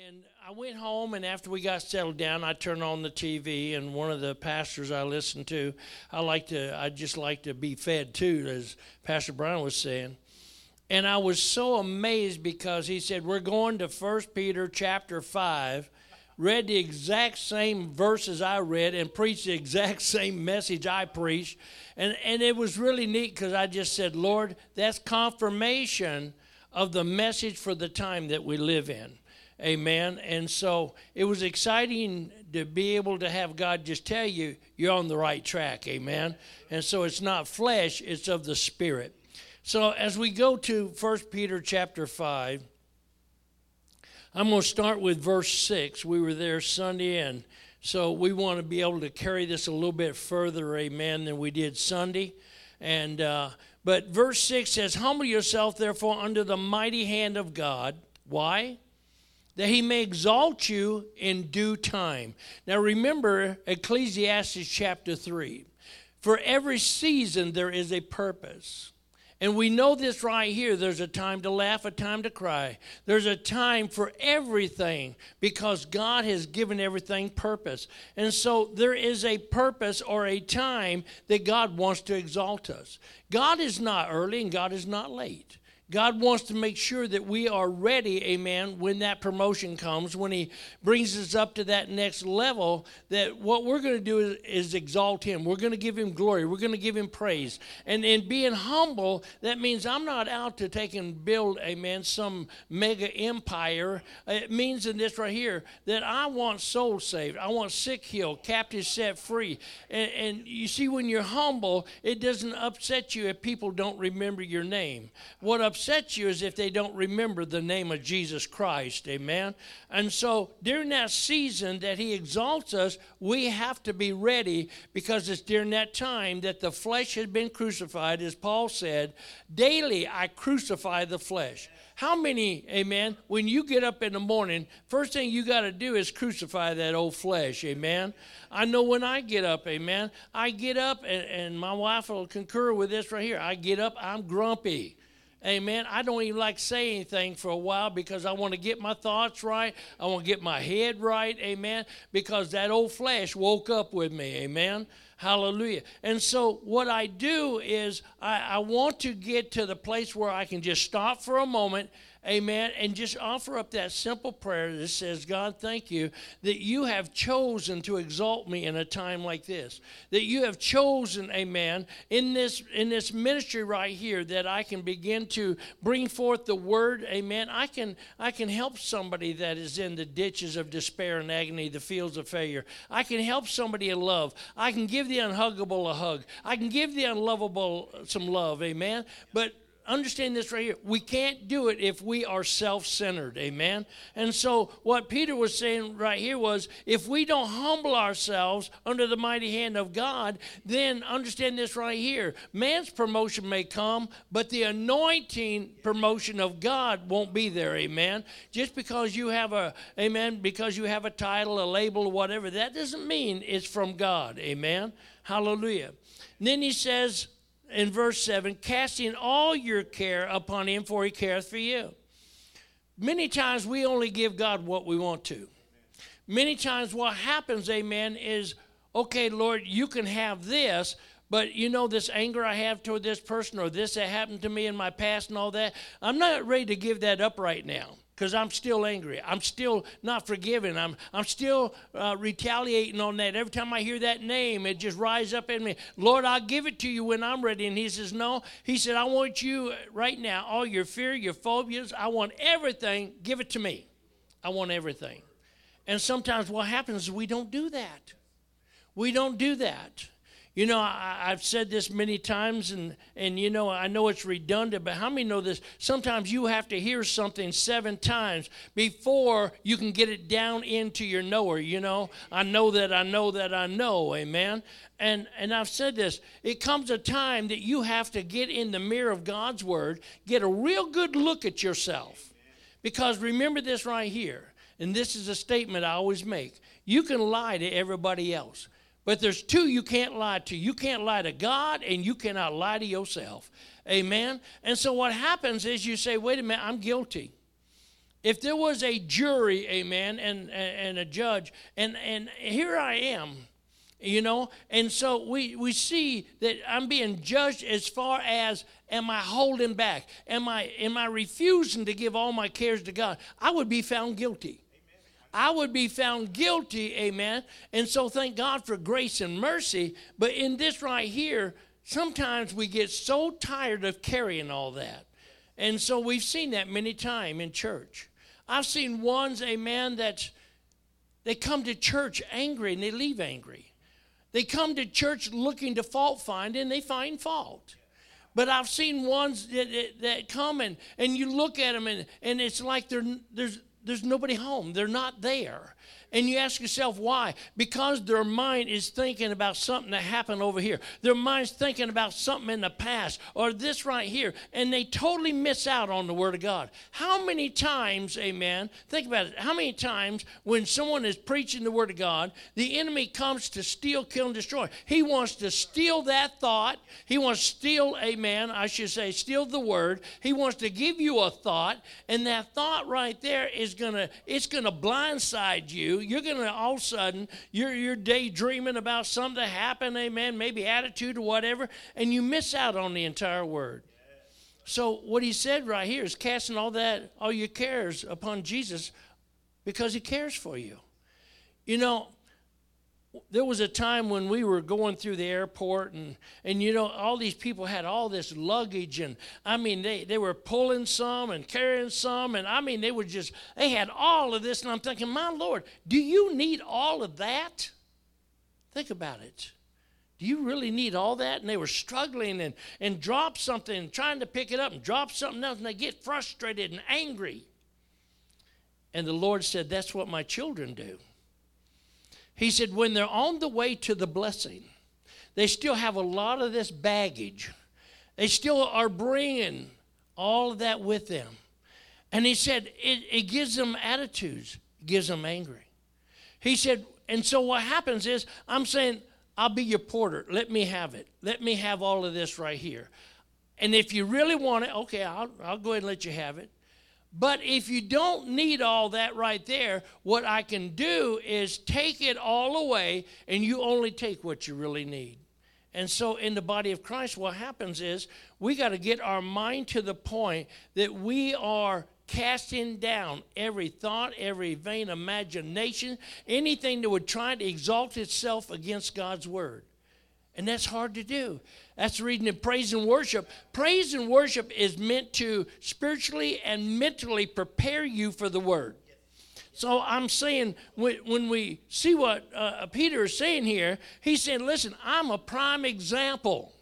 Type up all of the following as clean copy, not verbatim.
And I went home, and after we got settled down, I turned on the TV, and one of the pastors I listened to, I just like to be fed too, as Pastor Brian was saying. And I was so amazed because he said, we're going to 1 Peter chapter 5, read the exact same verses I read and preached the exact same message I preached. And it was really neat because I just said, Lord, that's confirmation of the message for the time that we live in. Amen. And so it was exciting to be able to have God just tell you, you're on the right track. Amen. And so it's not flesh, it's of the Spirit. So as we go to 1 Peter chapter 5, I'm going to start with verse 6. We were there Sunday, and so we want to be able to carry this a little bit further, amen, than we did Sunday. And but verse 6 says, humble yourself, therefore, under the mighty hand of God. Why? That he may exalt you in due time. Now remember Ecclesiastes chapter 3. For every season there is a purpose. And we know this right here. There's a time to laugh, a time to cry. There's a time for everything because God has given everything purpose. And so there is a purpose or a time that God wants to exalt us. God is not early and God is not late. God wants to make sure that we are ready, amen, when that promotion comes, when he brings us up to that next level, that what we're going to do is exalt him. We're going to give him glory. We're going to give him praise. And in being humble, that means I'm not out to take and build, amen, some mega empire. It means in this right here that I want souls saved. I want sick healed, captives set free. And you see, when you're humble, it doesn't upset you if people don't remember your name. What upsets you is if they don't remember the name of Jesus Christ, amen. And so during that season that he exalts us, we have to be ready because it's during that time that the flesh has been crucified. As Paul said, daily I crucify the flesh. How many, amen, when you get up in the morning, first thing you got to do is crucify that old flesh, amen. I know when I get up, amen, I get up, and my wife will concur with this right here. I get up, I'm grumpy. Amen. I don't even like saying anything for a while because I want to get my thoughts right. I want to get my head right. Amen. Because that old flesh woke up with me. Amen. Hallelujah. And so what I do is I want to get to the place where I can just stop for a moment, amen, and just offer up that simple prayer that says, God, thank you that you have chosen to exalt me in a time like this. That you have chosen, amen, in this ministry right here that I can begin to bring forth the word, amen. I can help somebody that is in the ditches of despair and agony, the fields of failure. I can help somebody in love. I can give the unhuggable a hug. I can give the unlovable some love, amen. But understand this right here. We can't do it if we are self-centered, amen? And so what Peter was saying right here was, if we don't humble ourselves under the mighty hand of God, then understand this right here. Man's promotion may come, but the anointing promotion of God won't be there, amen? Just because you have a, amen, because you have a title, a label, or whatever, that doesn't mean it's from God, amen? Hallelujah. And then he says, in verse 7, casting all your care upon him, for he careth for you. Many times we only give God what we want to. Many times what happens, amen, is, okay, Lord, you can have this, but you know this anger I have toward this person or this that happened to me in my past and all that, I'm not ready to give that up right now. Because I'm still angry. I'm still not forgiving. I'm still retaliating on that. Every time I hear that name, it just rises up in me. Lord, I'll give it to you when I'm ready. And he says, no. He said, I want you right now, all your fear, your phobias, I want everything. Give it to me. I want everything. And sometimes what happens is we don't do that. We don't do that. You know, I've said this many times, and you know, I know it's redundant, but how many know this? Sometimes you have to hear something 7 times before you can get it down into your knower, you know. I know that I know that I know, amen? And I've said this. It comes a time that you have to get in the mirror of God's word, get a real good look at yourself. Because remember this right here, and this is a statement I always make. You can lie to everybody else. But there's 2 you can't lie to. You can't lie to God, and you cannot lie to yourself. Amen? And so what happens is you say, wait a minute, I'm guilty. if there was a jury, amen, and a judge, and here I am, you know, and so we see that I'm being judged as far as, am I holding back? Am I refusing to give all my cares to God? I would be found guilty. I would be found guilty, amen. And so thank God for grace and mercy. But in this right here, sometimes we get so tired of carrying all that. And so we've seen that many times in church. I've seen ones, amen, that they come to church angry and they leave angry. They come to church looking to fault find and they find fault. But I've seen ones that come and you look at them and it's like there's nobody home. They're not there. And you ask yourself why? Because their mind is thinking about something that happened over here. Their mind's thinking about something in the past or this right here. And they totally miss out on the Word of God. How many times, amen, think about it. How many times when someone is preaching the Word of God, the enemy comes to steal, kill, and destroy. He wants to steal that thought. He wants to steal, amen, I should say, steal the Word. He wants to give you a thought. And that thought right there is going to blindside you. You're going to, all of a sudden, you're daydreaming about something that happened, amen, maybe attitude or whatever, and you miss out on the entire Word. So what he said right here is casting all your cares upon Jesus because he cares for you. You know, there was a time when we were going through the airport and you know, all these people had all this luggage and, I mean, they were pulling some and carrying some and, I mean, they had all of this and I'm thinking, my Lord, do you need all of that? Think about it. Do you really need all that? And they were struggling and dropped something and trying to pick it up and drop something else and they get frustrated and angry. And the Lord said, that's what my children do. He said, when they're on the way to the blessing, they still have a lot of this baggage. They still are bringing all of that with them. And he said, it gives them attitudes, gives them angry. He said, and so what happens is, I'm saying, I'll be your porter. Let me have it. Let me have all of this right here. And if you really want it, okay, I'll go ahead and let you have it. But if you don't need all that right there, what I can do is take it all away and you only take what you really need. And so in the body of Christ, what happens is we got to get our mind to the point that we are casting down every thought, every vain imagination, anything that would try to exalt itself against God's word. And that's hard to do. That's the reason in praise and worship. Praise and worship is meant to spiritually and mentally prepare you for the word. So I'm saying when we see what Peter is saying here, he's saying, listen, I'm a prime example.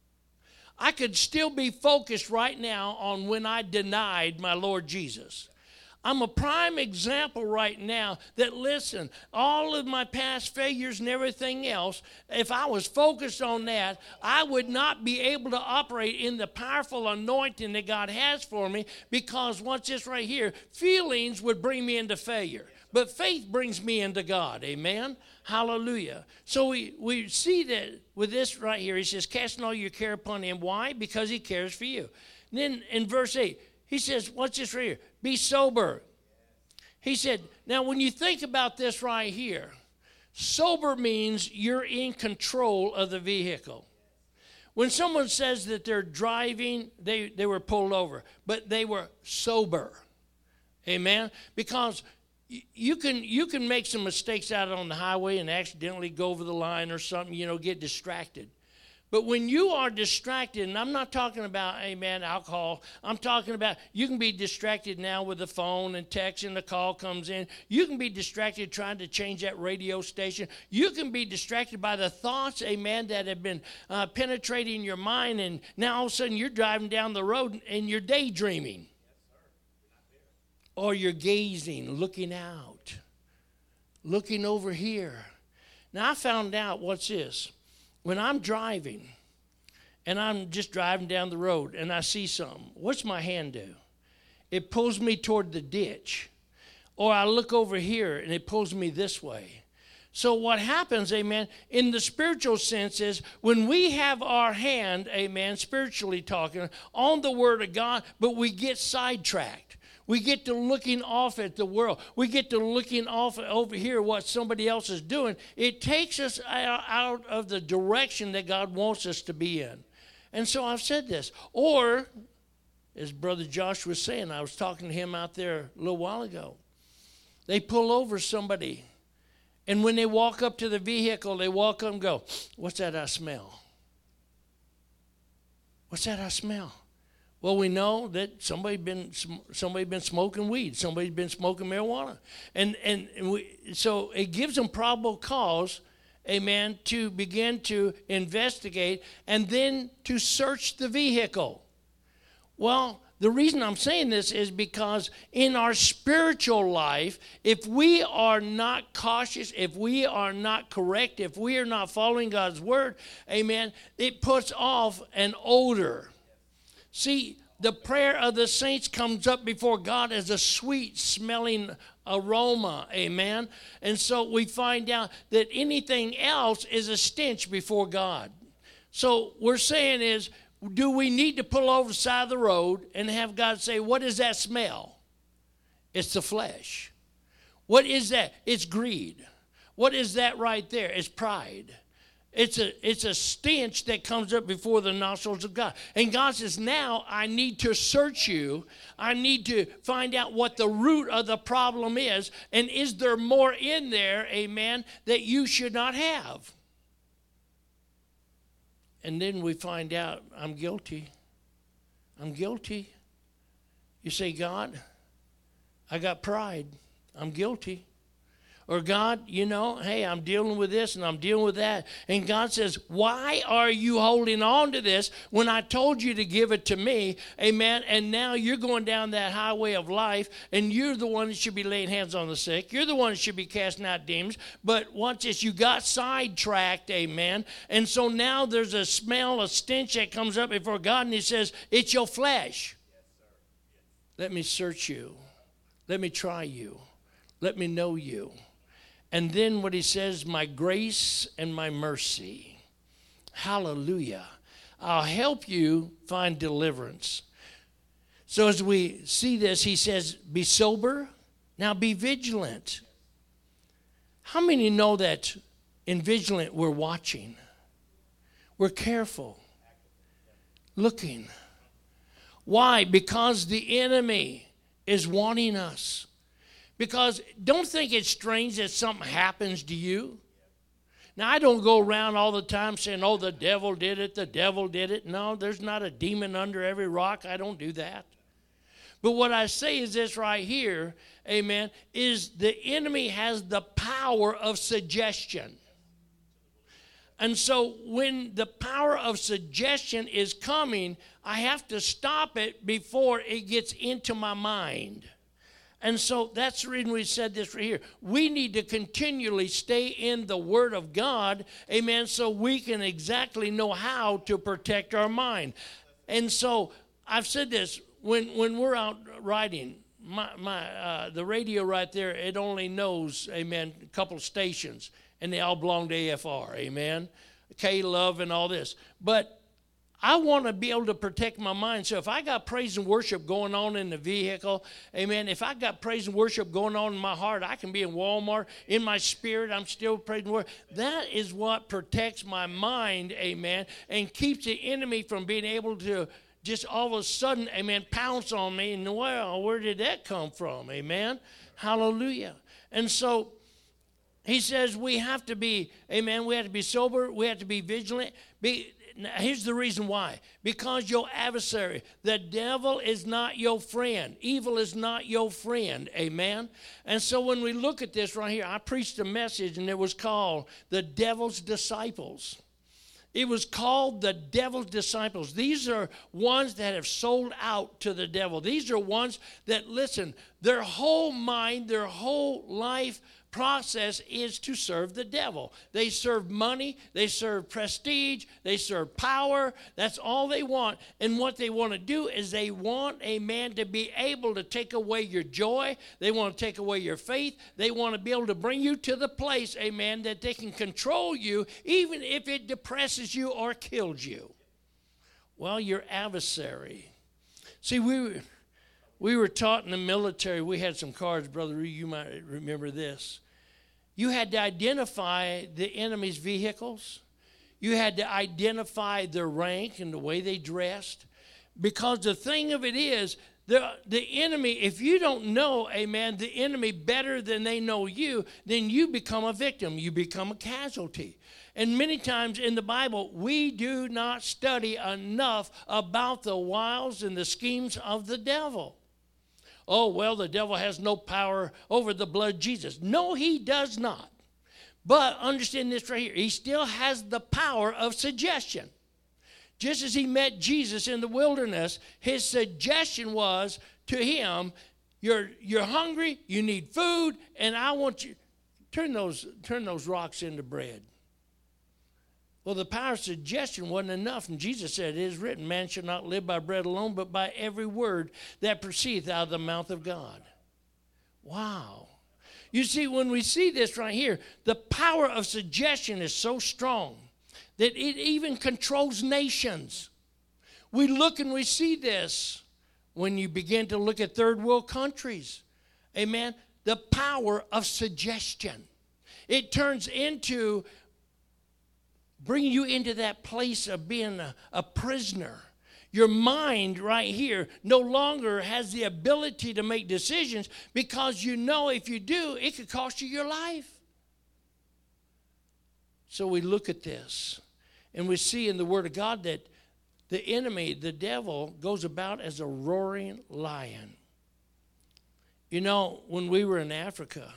I could still be focused right now on when I denied my Lord Jesus. I'm a prime example right now that, listen, all of my past failures and everything else, if I was focused on that, I would not be able to operate in the powerful anointing that God has for me because, watch this right here, feelings would bring me into failure. But faith brings me into God. Amen? Hallelujah. So we see that with this right here. He says, casting all your care upon him. Why? Because he cares for you. And then in verse 8, he says, watch this right here. Be sober. He said, now when you think about this right here, sober means you're in control of the vehicle. When someone says that they're driving, they were pulled over, but they were sober. Amen? Because you can make some mistakes out on the highway and accidentally go over the line or something, get distracted. But when you are distracted, and I'm not talking about, amen, alcohol. I'm talking about you can be distracted now with the phone and text and the call comes in. You can be distracted trying to change that radio station. You can be distracted by the thoughts, amen, that have been penetrating your mind. And now all of a sudden you're driving down the road and you're daydreaming. Or you're gazing, looking out, looking over here. Now I found out, what's this? When I'm driving and I'm just driving down the road and I see something, what's my hand do? It pulls me toward the ditch. Or I look over here and it pulls me this way. So what happens, amen, in the spiritual sense is when we have our hand, amen, spiritually talking, on the Word of God, but we get sidetracked. We get to looking off at the world. We get to looking off over here what somebody else is doing. It takes us out of the direction that God wants us to be in. And so I've said this. Or, as Brother Josh was saying, I was talking to him out there a little while ago. They pull over somebody. And when they walk up to the vehicle, they walk up and go, "What's that I smell? What's that I smell?" Well, we know that somebody been smoking weed. Somebody's been smoking marijuana. So it gives them probable cause, amen, to begin to investigate and then to search the vehicle. Well, the reason I'm saying this is because in our spiritual life, if we are not cautious, if we are not correct, if we are not following God's word, amen, it puts off an odor. See, the prayer of the saints comes up before God as a sweet-smelling aroma, amen? And so we find out that anything else is a stench before God. So we're saying is, do we need to pull over the side of the road and have God say, "What is that smell?" It's the flesh. What is that? It's greed. What is that right there? It's pride. It's a stench that comes up before the nostrils of God. And God says, now I need to search you. I need to find out what the root of the problem is. And is there more in there, amen, that you should not have? And then we find out, I'm guilty. I'm guilty. You say, "God, I got pride. I'm guilty." Or, "God, hey, I'm dealing with this and I'm dealing with that." And God says, "Why are you holding on to this when I told you to give it to me?" Amen. And now you're going down that highway of life and you're the one that should be laying hands on the sick. You're the one that should be casting out demons. But watch this, you got sidetracked, amen. And so now there's a smell, a stench that comes up before God, and he says, "It's your flesh. Let me search you. Let me try you. Let me know you." And then what he says, "My grace and my mercy." Hallelujah. I'll help you find deliverance. So as we see this, he says, be sober. Now be vigilant. How many know that in vigilant we're watching? We're careful. Looking. Why? Because the enemy is wanting us. Because don't think it's strange that something happens to you. Now, I don't go around all the time saying, "Oh, the devil did it, the devil did it." No, there's not a demon under every rock. I don't do that. But what I say is this right here, amen, is the enemy has the power of suggestion. And so when the power of suggestion is coming, I have to stop it before it gets into my mind. And so that's the reason we said this right here. We need to continually stay in the Word of God, amen, so we can exactly know how to protect our mind. And so I've said this, when we're out riding, the radio right there, it only knows, amen, a couple stations, and they all belong to AFR, amen, K-Love and all this. But I want to be able to protect my mind. So if I got praise and worship going on in the vehicle, amen, if I got praise and worship going on in my heart, I can be in Walmart. In my spirit, I'm still praising worship. That is what protects my mind, amen, and keeps the enemy from being able to just all of a sudden, amen, pounce on me. And, well, where did that come from, amen? Hallelujah. And so he says we have to be, amen, we have to be sober. We have to be vigilant. Now, here's the reason why. Because your adversary, the devil, is not your friend. Evil is not your friend. Amen? And so when we look at this right here, I preached a message, and it was called The Devil's Disciples. It was called the devil's disciples. These are ones that have sold out to the devil. These are ones that, listen, their whole mind, their whole life process is to serve the devil. They serve money, they serve prestige, they serve power. That's all they want. And what they want to do is they want a man to be able to take away your joy. They want to take away your faith. They want to be able to bring you to the place, amen, that they can control you even if it depresses you or kills you. Well, your adversary. See, we were taught in the military, we had some cards, Brother Ree, you might remember this. You had to identify the enemy's vehicles. You had to identify their rank and the way they dressed. Because the thing of it is, the enemy, if you don't know, amen, the enemy better than they know you, then you become a victim. You become a casualty. And many times in the Bible, we do not study enough about the wiles and the schemes of the devil. Oh, well, the devil has no power over the blood of Jesus. No, he does not. But understand this right here. He still has the power of suggestion. Just as he met Jesus in the wilderness, his suggestion was to him, you're hungry, you need food, and I want you, turn those rocks into bread. Well, the power of suggestion wasn't enough, and Jesus said, it is written, man shall not live by bread alone, but by every word that proceedeth out of the mouth of God. Wow. You see, when we see this right here, the power of suggestion is so strong that it even controls nations. We look and we see this when you begin to look at third world countries. Amen. The power of suggestion. It turns into bringing you into that place of being a prisoner. Your mind right here no longer has the ability to make decisions because you know if you do, it could cost you your life. So we look at this and we see in the Word of God that the enemy, the devil, goes about as a roaring lion. You know, when we were in Africa,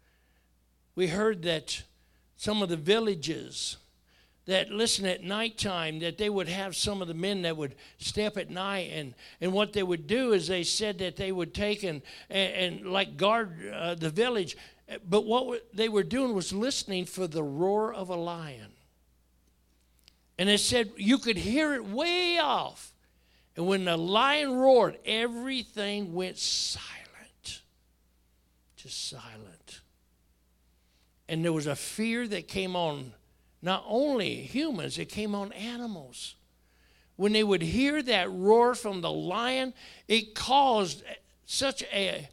we heard that some of the villages that, listen, at nighttime, that they would have some of the men that would step at night, and what they would do is they said that they would take and like guard the village, but what they were doing was listening for the roar of a lion. And it said you could hear it way off, and when the lion roared, everything went silent, just silent. And there was a fear that came on not only humans, it came on animals. When they would hear that roar from the lion, it caused such a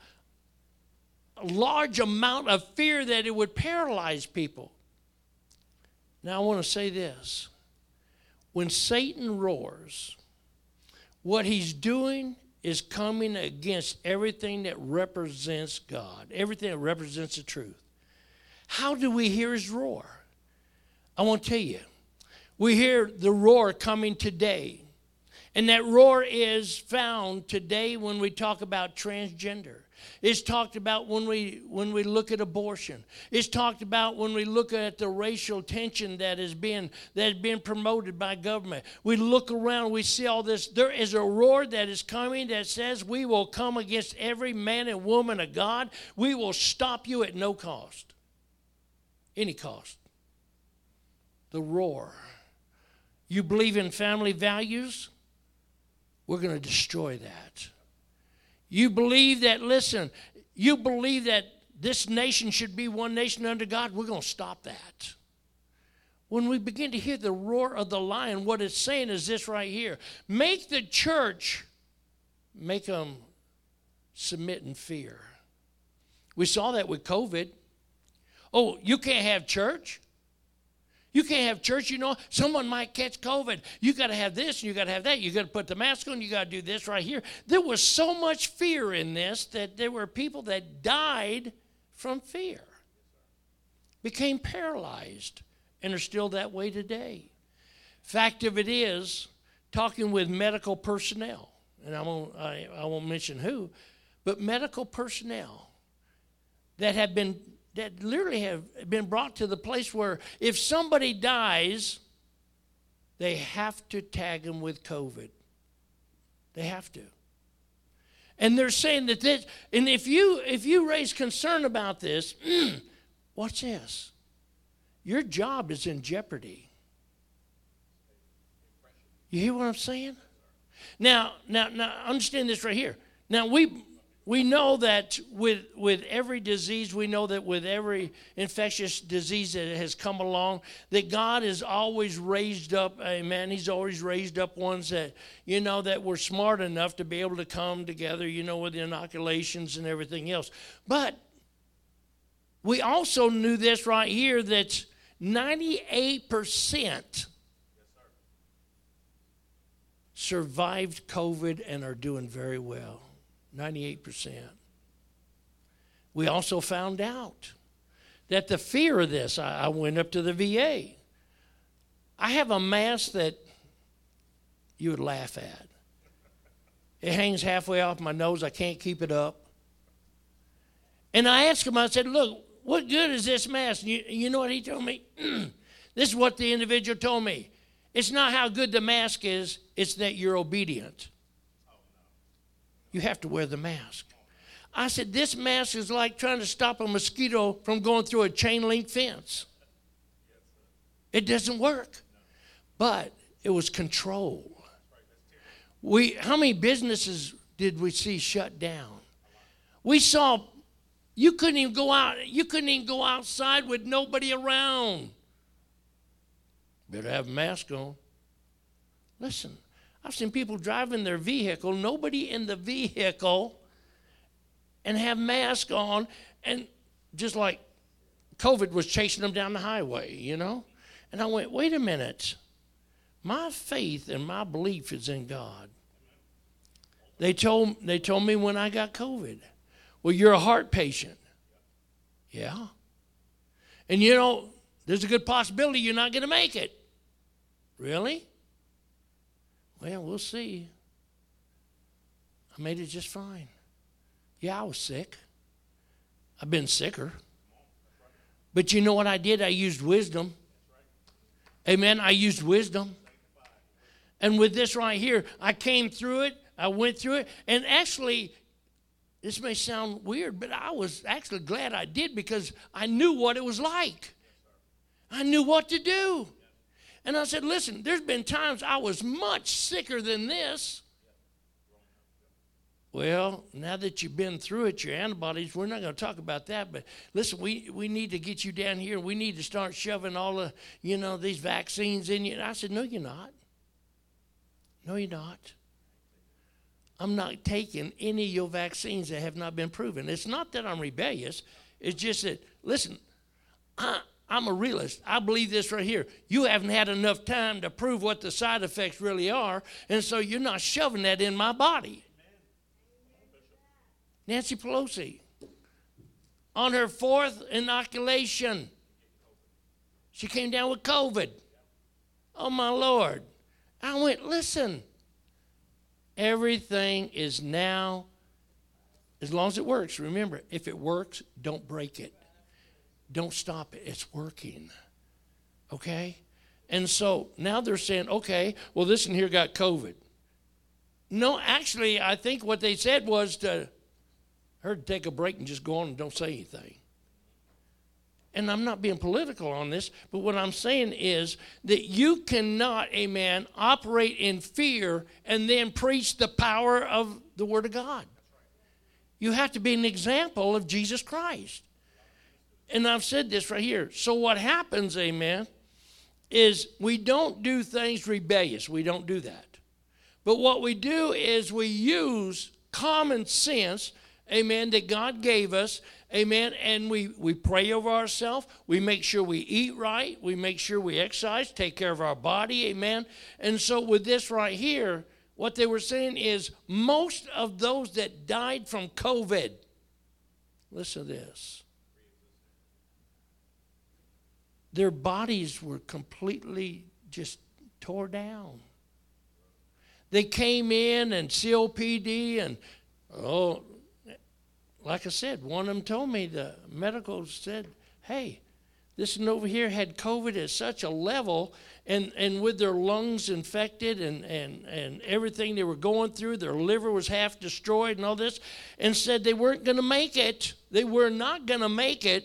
large amount of fear that it would paralyze people. Now I want to say this. When Satan roars, what he's doing is coming against everything that represents God, everything that represents the truth. How do we hear his roar? I want to tell you, we hear the roar coming today. And that roar is found today when we talk about transgender. It's talked about when we look at abortion. It's talked about when we look at the racial tension that has been promoted by government. We look around, we see all this. There is a roar that is coming that says we will come against every man and woman of God. We will stop you at no cost. Any cost. The roar. You believe in family values? We're going to destroy that. You believe that, listen, you believe that this nation should be one nation under God? We're going to stop that. When we begin to hear the roar of the lion, what it's saying is this right here. Make the church, make them submit in fear. We saw that with COVID. Oh, you can't have church? You can't have church, you know. Someone might catch COVID. You got to have this and you got to have that. You got to put the mask on. You got to do this right here. There was so much fear in this that there were people that died from fear, became paralyzed, and are still that way today. Fact of it is, talking with medical personnel, and I won't mention who, but medical personnel that literally have been brought to the place where if somebody dies, they have to tag them with COVID. They have to. And they're saying that this, and if you raise concern about this, watch this. Your job is in jeopardy. You hear what I'm saying? Now understand this right here. Now we know that with every disease, we know that with every infectious disease that has come along, that God has always raised up, amen, he's always raised up ones that, that were smart enough to be able to come together, with the inoculations and everything else. But we also knew this right here, that 98% survived COVID and are doing very well. 98%. We also found out that the fear of this, I went up to the VA. I have a mask that you would laugh at. It hangs halfway off my nose. I can't keep it up. And I asked him, I said, look, what good is this mask? You know what he told me? This is what the individual told me. It's not how good the mask is, it's that you're obedient. You have to wear the mask. I said, this mask is like trying to stop a mosquito from going through a chain link fence. It doesn't work. But it was control. How many businesses did we see shut down? We saw you couldn't even go outside with nobody around. Better have a mask on. Listen, I've seen people driving their vehicle, nobody in the vehicle, and have masks on, and just like COVID was chasing them down the highway, And I went, wait a minute. My faith and my belief is in God. They told me when I got COVID, well, you're a heart patient. Yeah. And there's a good possibility you're not going to make it. Really? Well, we'll see. I made it just fine. Yeah, I was sick. I've been sicker. But you know what I did? I used wisdom. Amen. I used wisdom. And with this right here, I came through it. I went through it. And actually, this may sound weird, but I was actually glad I did because I knew what it was like. I knew what to do. And I said, listen, there's been times I was much sicker than this. Well, now that you've been through it, your antibodies, we're not going to talk about that. But listen, we need to get you down here. We need to start shoving all the, these vaccines in you. And I said, no, you're not. No, you're not. I'm not taking any of your vaccines that have not been proven. It's not that I'm rebellious. It's just that, listen, I'm a realist. I believe this right here. You haven't had enough time to prove what the side effects really are, and so you're not shoving that in my body. Nancy Pelosi, on her 4th inoculation, she came down with COVID. Oh, my Lord. I went, listen, everything is now, as long as it works. Remember, if it works, don't break it. Don't stop it. It's working. Okay? And so now they're saying, okay, well, this one here got COVID. No, actually, I think what they said was to her to take a break and just go on and don't say anything. And I'm not being political on this, but what I'm saying is that you cannot, amen, operate in fear and then preach the power of the Word of God. You have to be an example of Jesus Christ. And I've said this right here. So what happens, amen, is we don't do things rebellious. We don't do that. But what we do is we use common sense, amen, that God gave us, amen, and we pray over ourselves. We make sure we eat right. We make sure we exercise, take care of our body, amen. And so with this right here, what they were saying is most of those that died from COVID, listen to this, their bodies were completely just tore down. They came in and COPD and, like I said, one of them told me, the medical said, hey, this one over here had COVID at such a level, and with their lungs infected and everything they were going through, their liver was half destroyed and all this, and said they weren't going to make it. They were not going to make it.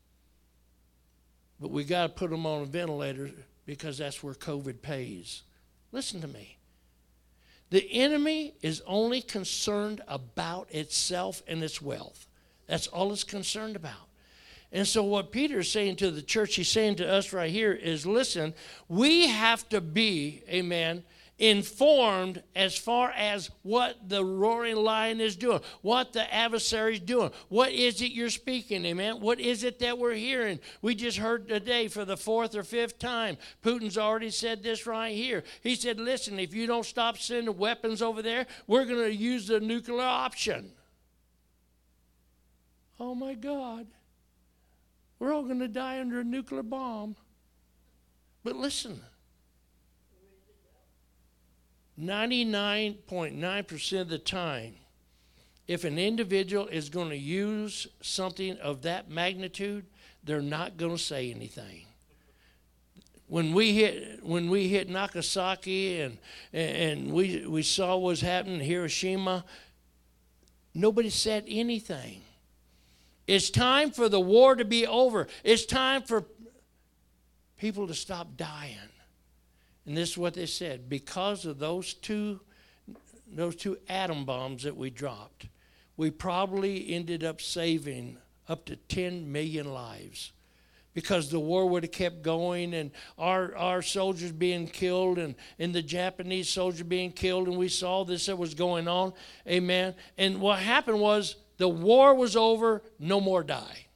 But we got to put them on a ventilator because that's where COVID pays. Listen to me. The enemy is only concerned about itself and its wealth. That's all it's concerned about. And so what Peter is saying to the church, he's saying to us right here is, listen, we have to be, amen, informed as far as what the roaring lion is doing, what the adversary is doing. What is it you're speaking, amen? What is it that we're hearing? We just heard today for the 4th or 5th time, Putin's already said this right here. He said, listen, if you don't stop sending weapons over there, we're going to use the nuclear option. Oh, my God. We're all going to die under a nuclear bomb. But listen, 99.9% of the time, if an individual is going to use something of that magnitude, they're not going to say anything. When we hit Nagasaki and we saw what was happening in Hiroshima, nobody said anything. It's time for the war to be over. It's time for people to stop dying. And this is what they said. Because of those two atom bombs that we dropped, we probably ended up saving up to 10 million lives. Because the war would have kept going, and our soldiers being killed, and the Japanese soldiers being killed, and we saw this that was going on. Amen. And what happened was, the war was over, no more die.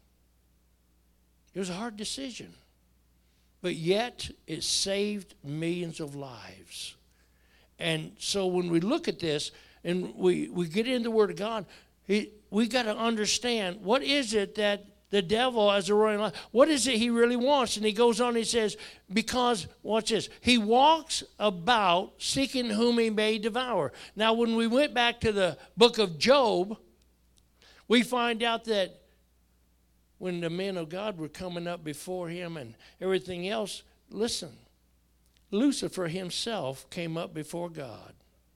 It was a hard decision. But yet, it saved millions of lives. And so when we look at this, and we get into the Word of God, we got to understand, what is it that the devil, as a roaring lion, what is it he really wants? And he goes on, he says, because, watch this, he walks about seeking whom he may devour. Now, when we went back to the book of Job, we find out that when the men of God were coming up before him and everything else, listen, Lucifer himself came up before God.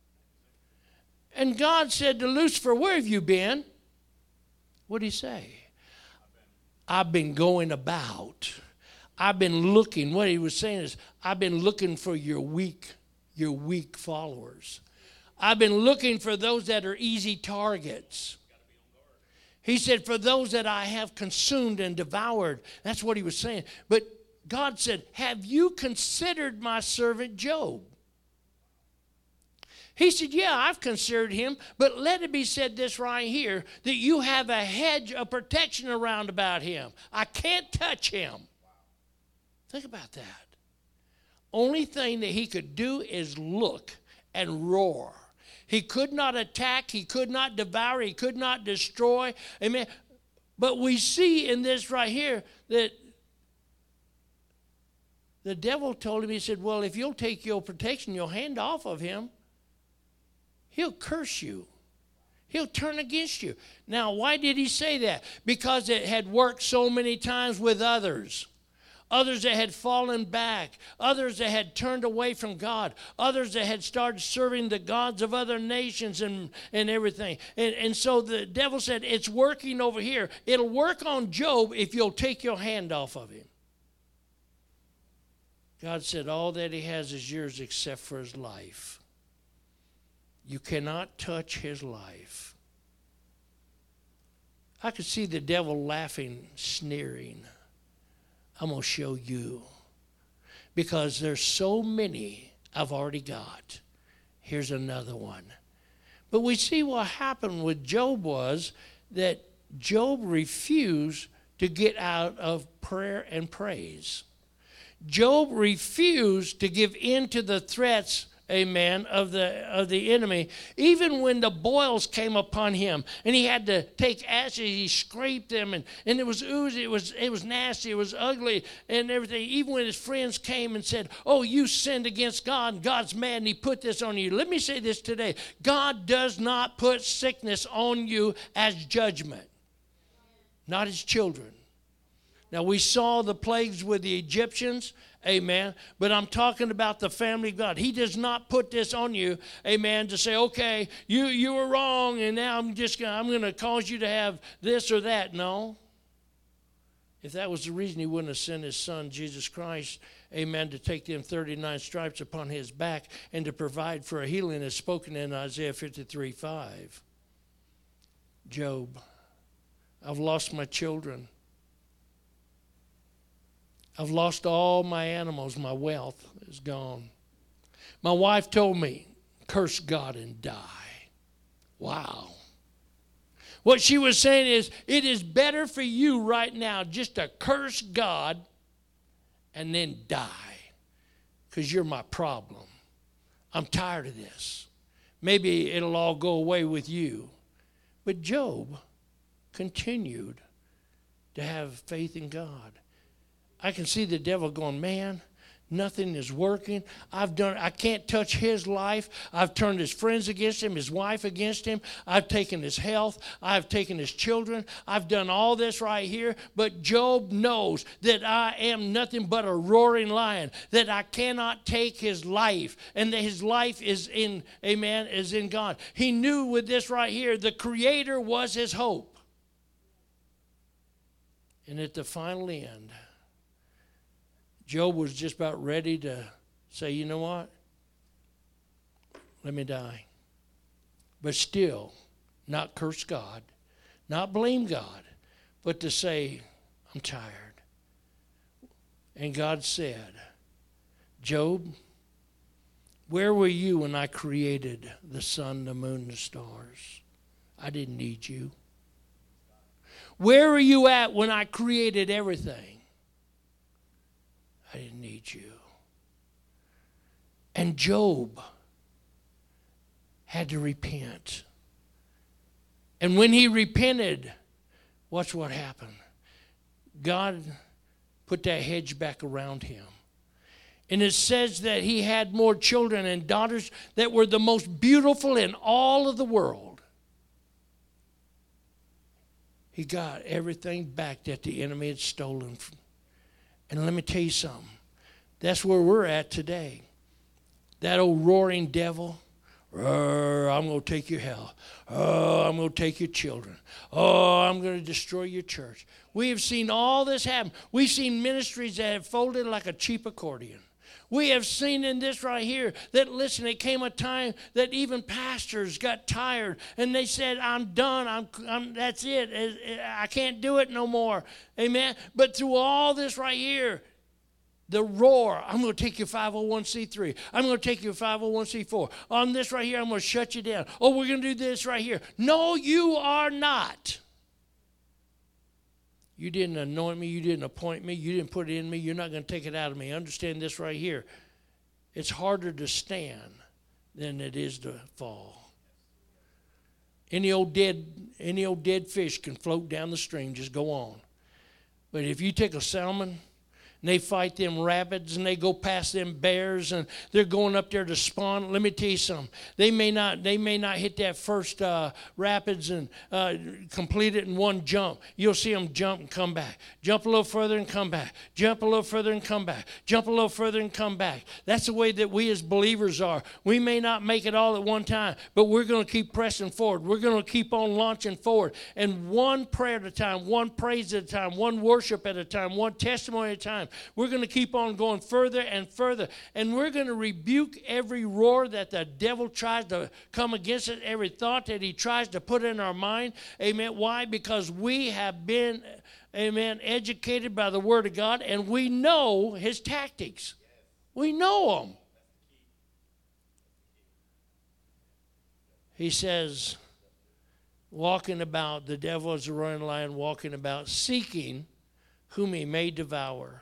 And God said to Lucifer, where have you been? What did he say? I've been going about. I've been looking. What he was saying is, I've been looking for your weak followers. I've been looking for those that are easy targets. He said, for those that I have consumed and devoured. That's what he was saying. But God said, have you considered my servant Job? He said, yeah, I've considered him, but let it be said this right here, that you have a hedge of protection around about him. I can't touch him. Think about that. Only thing that he could do is look and roar. He could not attack. He could not devour. He could not destroy. Amen. But we see in this right here that the devil told him, he said, well, if you'll take your protection, your hand off of him, he'll curse you. He'll turn against you. Now, why did he say that? Because it had worked so many times with others. Others that had fallen back, others that had turned away from God, others that had started serving the gods of other nations and everything. And so the devil said, it's working over here. It'll work on Job if you'll take your hand off of him. God said, all that he has is yours except for his life. You cannot touch his life. I could see the devil laughing, sneering. I'm going to show you. Because there's so many I've already got. Here's another one. But we see what happened with Job was that Job refused to get out of prayer and praise. Job refused to give in to the threats, amen, of the enemy, even when the boils came upon him and he had to take ashes, he scraped them and it was oozy, it was nasty, it was ugly and everything. Even when his friends came and said, oh, you sinned against God and God's mad and he put this on you. Let me say this today. God does not put sickness on you as judgment, not as children. Now, we saw the plagues with the Egyptians, amen, but I'm talking about the family of God. He does not put this on you, amen, to say, okay, you were wrong, and now I'm going to cause you to have this or that. No. If that was the reason he wouldn't have sent his son, Jesus Christ, amen, to take them 39 stripes upon his back and to provide for a healing as spoken in Isaiah 53:5. Job, I've lost my children. I've lost all my animals. My wealth is gone. My wife told me, curse God and die. Wow. What she was saying is, it is better for you right now just to curse God and then die, because you're my problem. I'm tired of this. Maybe it'll all go away with you. But Job continued to have faith in God. I can see the devil going, man, nothing is working. I can't touch his life. I've turned his friends against him, his wife against him. I've taken his health. I've taken his children. I've done all this right here. But Job knows that I am nothing but a roaring lion, that I cannot take his life, and that his life is in, amen, is in God. He knew with this right here, the Creator was his hope. And at the final end, Job was just about ready to say, you know what? Let me die. But still, not curse God, not blame God, but to say, I'm tired. And God said, Job, where were you when I created the sun, the moon, the stars? I didn't need you. Where were you at when I created everything? I didn't need you. And Job had to repent. And when he repented, watch what happened. God put that hedge back around him. And it says that he had more children and daughters that were the most beautiful in all of the world. He got everything back that the enemy had stolen from. And let me tell you something. That's where we're at today. That old roaring devil, I'm going to take your health. I'm going to take your children. I'm going to destroy your church. We have seen all this happen. We've seen ministries that have folded like a cheap accordion. We have seen in this right here that, listen, it came a time that even pastors got tired and they said, I'm done. That's it. I can't do it no more. Amen. But through all this right here, the roar, I'm going to take your 501c3. I'm going to take your 501c4. On this right here, I'm going to shut you down. Oh, we're going to do this right here. No, you are not. You didn't anoint me. You didn't appoint me. You didn't put it in me. You're not going to take it out of me. Understand this right here. It's harder to stand than it is to fall. Any old dead fish can float down the stream. Just go on. But if you take a salmon, and they fight them rapids, and they go past them bears, and they're going up there to spawn. Let me tell you something. They may not hit that first rapids and complete it in one jump. You'll see them jump and come back. Jump a little further and come back. Jump a little further and come back. Jump a little further and come back. That's the way that we as believers are. We may not make it all at one time, but we're going to keep pressing forward. We're going to keep on launching forward. And one prayer at a time, one praise at a time, one worship at a time, one testimony at a time. We're going to keep on going further and further. And we're going to rebuke every roar that the devil tries to come against it, every thought that he tries to put in our mind. Amen. Why? Because we have been, amen, educated by the Word of God, and we know his tactics. We know them. He says, walking about, the devil is a roaring lion, walking about, seeking whom he may devour.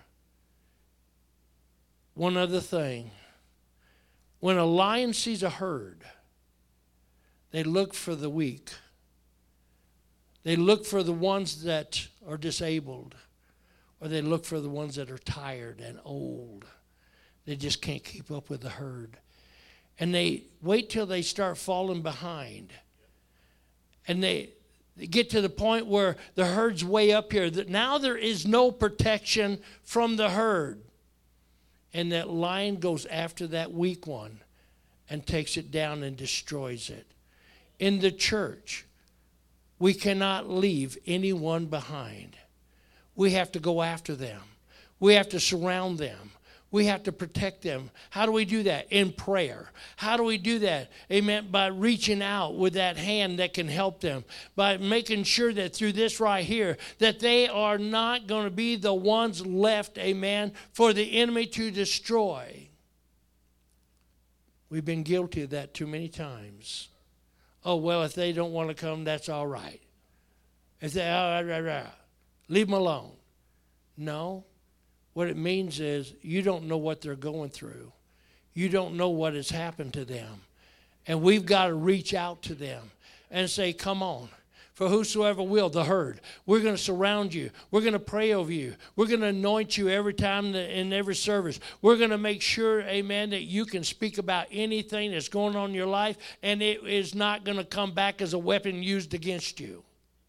One other thing. When a lion sees a herd, they look for the weak. They look for the ones that are disabled, or they look for the ones that are tired and old. They just can't keep up with the herd. And they wait till they start falling behind. And they get to the point where the herd's way up here. That now there is no protection from the herd. And that lion goes after that weak one and takes it down and destroys it. In the church, we cannot leave anyone behind. we have to go after them. We have to surround them. We have to protect them. How do we do that? In prayer. How do we do that? Amen. By reaching out with that hand that can help them. By making sure that through this right here, that they are not going to be the ones left, amen, for the enemy to destroy. We've been guilty of that too many times. Oh, well, if they don't want to come, that's all right. If they, leave them alone. No. What it means is you don't know what they're going through. You don't know what has happened to them. And we've got to reach out to them and say, come on. For whosoever will, the herd. We're going to surround you. We're going to pray over you. We're going to anoint you every time in every service. We're going to make sure, amen, that you can speak about anything that's going on in your life, and it is not going to come back as a weapon used against you.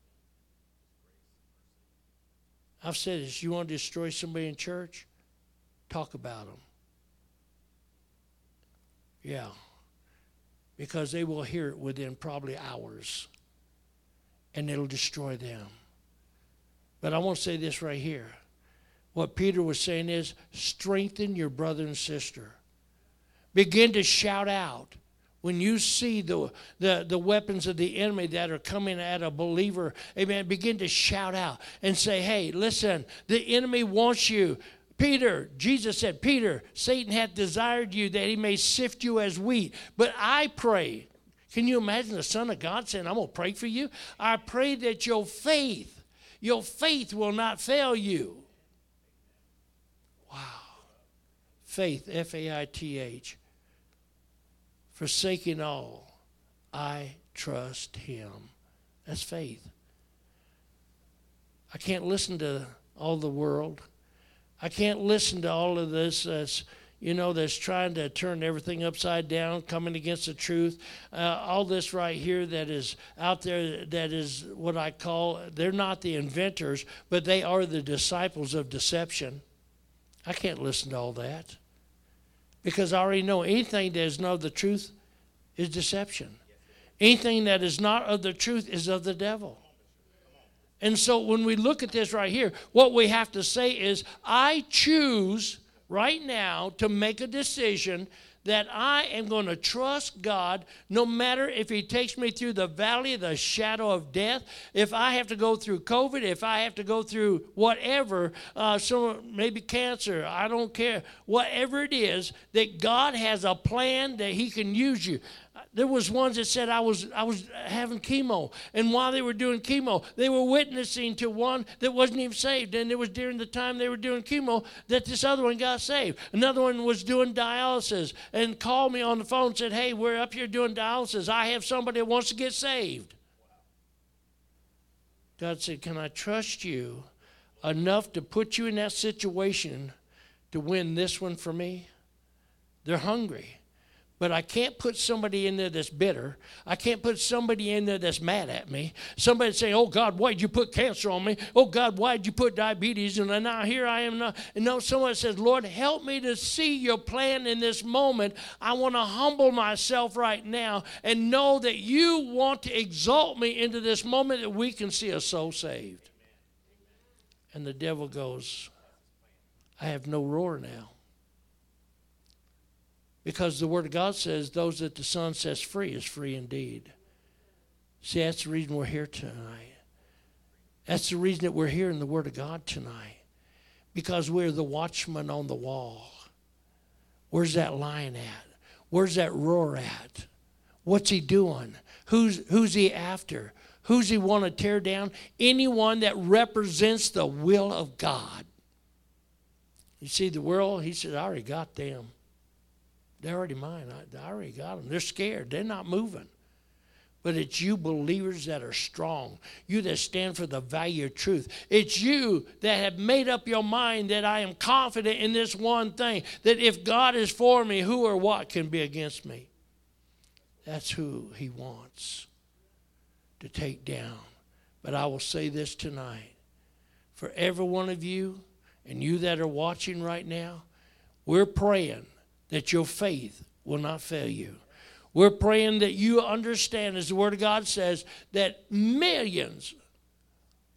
I've said this, you want to destroy somebody in church? Talk about them. Yeah. Because they will hear it within probably hours. And it'll destroy them. But I want to say this right here. What Peter was saying is, strengthen your brother and sister. Begin to shout out. When you see the weapons of the enemy that are coming at a believer, amen, begin to shout out and say, hey, listen, the enemy wants you. Peter, Jesus said, Peter, Satan hath desired you that he may sift you as wheat. But I pray. Can you imagine the Son of God saying, I'm going to pray for you? I pray that your faith will not fail you. Wow. Faith, F-A-I-T-H. Forsaking all, I trust him. That's faith. I can't listen to all the world. I can't listen to all of this that's trying to turn everything upside down, coming against the truth. All this right here that is out there, that is what I call, they're not the inventors, but they are the disciples of deception. I can't listen to all that. Because I already know anything that is not of the truth is deception. Anything that is not of the truth is of the devil. And so when we look at this right here, what we have to say is, I choose right now to make a decision that I am going to trust God no matter if he takes me through the valley of the shadow of death, if I have to go through COVID, if I have to go through whatever, maybe cancer, I don't care, whatever it is, that God has a plan that he can use you. There was ones that said I was having chemo, and while they were doing chemo, they were witnessing to one that wasn't even saved, and it was during the time they were doing chemo that this other one got saved. Another one was doing dialysis and called me on the phone and said, hey, we're up here doing dialysis. I have somebody that wants to get saved. God said, can I trust you enough to put you in that situation to win this one for me? They're hungry. But I can't put somebody in there that's bitter. I can't put somebody in there that's mad at me. Somebody saying, oh, God, why did you put cancer on me? Oh, God, why did you put diabetes? And now here I am. And no, someone says, Lord, help me to see your plan in this moment. I want to humble myself right now and know that you want to exalt me into this moment that we can see a soul saved. And the devil goes, I have no roar now. Because the Word of God says, those that the Son sets free is free indeed. See, that's the reason we're here tonight. That's the reason that we're here in the Word of God tonight. Because we're the watchman on the wall. Where's that lion at? Where's that roar at? What's he doing? Who's he after? Who's he want to tear down? Anyone that represents the will of God. You see, the world, he said, I already got them. They're already mine. I already got them. They're scared. They're not moving. But it's you believers that are strong. You that stand for the value of truth. It's you that have made up your mind that I am confident in this one thing. That if God is for me, who or what can be against me? That's who he wants to take down. But I will say this tonight. For every one of you and you that are watching right now, we're praying that your faith will not fail you. We're praying that you understand, as the Word of God says, that millions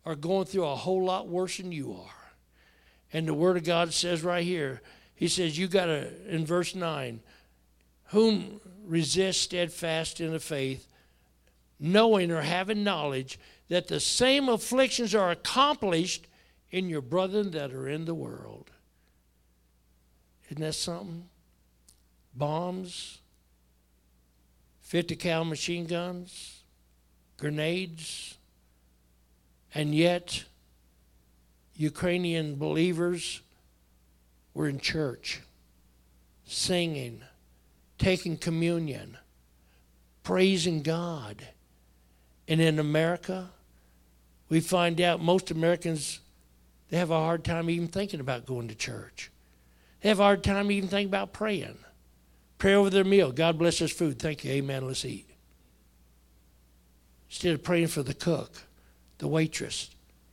are going through a whole lot worse than you are. And the Word of God says right here, he says, you got to, in verse 9, whom resist steadfast in the faith, knowing or having knowledge that the same afflictions are accomplished in your brethren that are in the world. Isn't that something? Bombs, 50 cal machine guns, grenades, and yet Ukrainian believers were in church, singing, taking communion, praising God. And in America, we find out most Americans, they have a hard time even thinking about going to church. They have a hard time even thinking about praying. Pray over their meal. God bless this food. Thank you. Amen. Let's eat. Instead of praying for the cook, the waitress.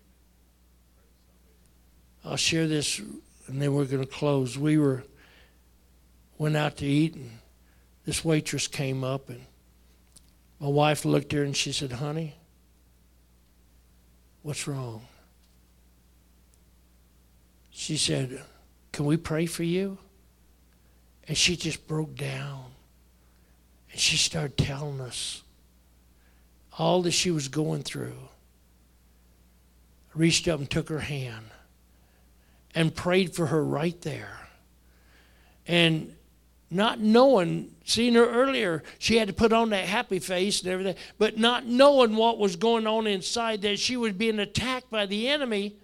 I'll share this, and then we're going to close. We went out to eat, and this waitress came up, and my wife looked at her, and she said, honey, what's wrong? She said, can we pray for you? And she just broke down. And she started telling us all that she was going through. I reached up and took her hand and prayed for her right there. And not knowing, seeing her earlier, she had to put on that happy face and everything, but not knowing what was going on inside, that she was being attacked by the enemy.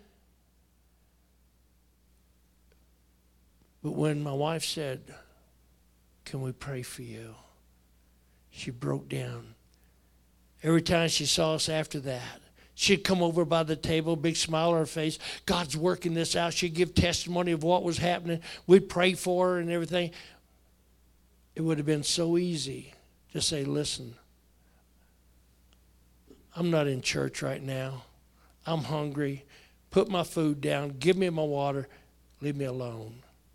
But when my wife said, can we pray for you? She broke down. Every time she saw us after that, she'd come over by the table, big smile on her face. God's working this out. She'd give testimony of what was happening. We'd pray for her and everything. It would have been so easy to say, listen, I'm not in church right now. I'm hungry. Put my food down. Give me my water. Leave me alone.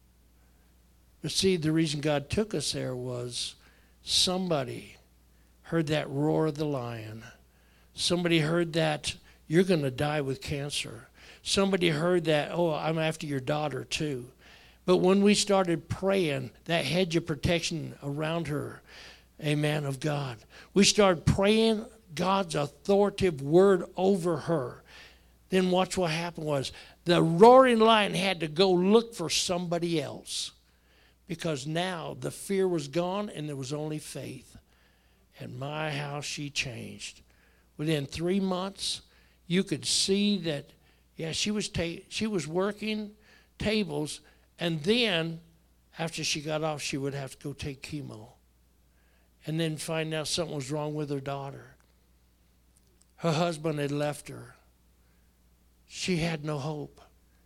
But see, the reason God took us there was somebody heard that roar of the lion. Somebody heard that you're going to die with cancer. Somebody heard that, oh, I'm after your daughter too. But when we started praying, that hedge of protection around her, amen, of God, we started praying God's authoritative word over her. Then watch what happened was the roaring lion had to go look for somebody else, because now the fear was gone and there was only faith. And my, how she changed. Within 3 months, you could see that, yeah, she was working tables, and then after she got off, she would have to go take chemo. And then find out something was wrong with her daughter. Her husband had left her. She had no hope.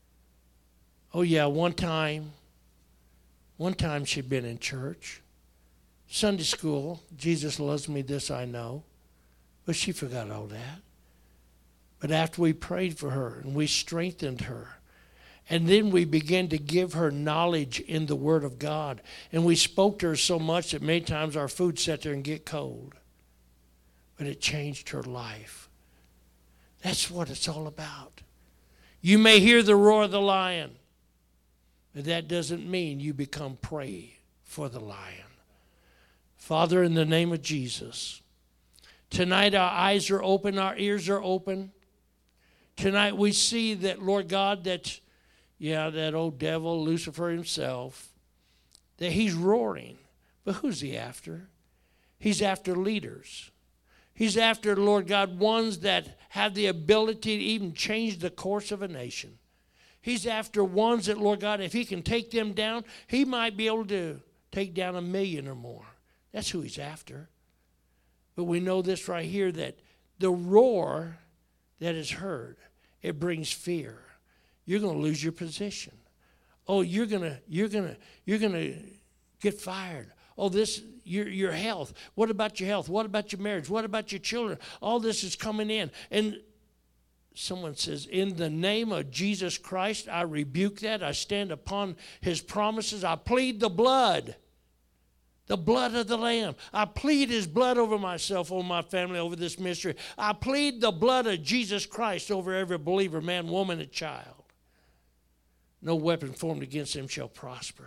Oh yeah, one time she'd been in church. Sunday school, Jesus loves me, this I know. But she forgot all that. But after we prayed for her and we strengthened her, and then we began to give her knowledge in the Word of God, and we spoke to her so much that many times our food sat there and get cold. But it changed her life. That's what it's all about. You may hear the roar of the lion, but that doesn't mean you become prey for the lion. Father, in the name of Jesus, tonight our eyes are open, our ears are open. Tonight we see that, Lord God, that, yeah, that old devil, Lucifer himself, that he's roaring. But who's he after? He's after leaders. He's after, Lord God, ones that have the ability to even change the course of a nation. He's after ones that, Lord God, if he can take them down, he might be able to take down 1 million or more. That's who he's after. But we know this right here, that the roar that is heard, it brings fear. You're going to lose your position. Oh, you're going to get fired. Oh, this your health. What about your health? What about your marriage? What about your children? All this is coming in. And someone says, in the name of Jesus Christ, I rebuke that. I stand upon his promises. I plead the blood The blood of the Lamb. I plead his blood over myself, over my family, over this ministry. I plead the blood of Jesus Christ over every believer, man, woman, and child. No weapon formed against him shall prosper.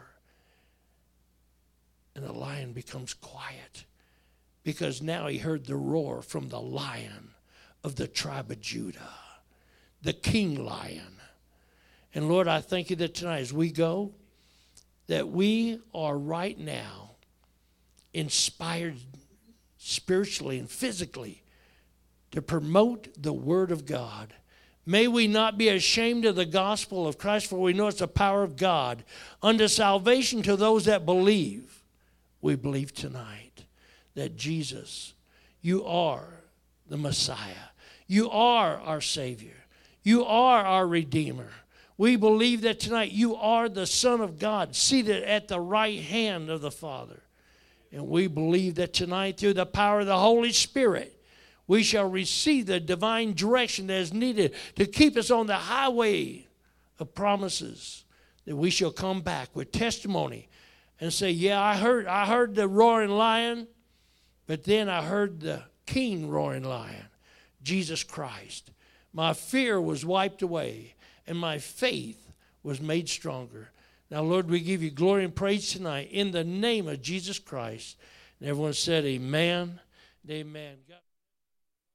And the lion becomes quiet because now he heard the roar from the Lion of the tribe of Judah, the King Lion. And Lord, I thank you that tonight as we go, that we are right now inspired spiritually and physically to promote the Word of God. May we not be ashamed of the gospel of Christ, for we know it's the power of God unto salvation to those that believe. We believe tonight that Jesus, you are the Messiah. You are our Savior. You are our Redeemer. We believe that tonight you are the Son of God, seated at the right hand of the Father. And we believe that tonight, through the power of the Holy Spirit, we shall receive the divine direction that is needed to keep us on the highway of promises, that we shall come back with testimony and say, yeah, I heard the roaring lion, but then I heard the King roaring lion, Jesus Christ. My fear was wiped away, and my faith was made stronger. Now, Lord, we give you glory and praise tonight in the name of Jesus Christ. And everyone said amen and amen. God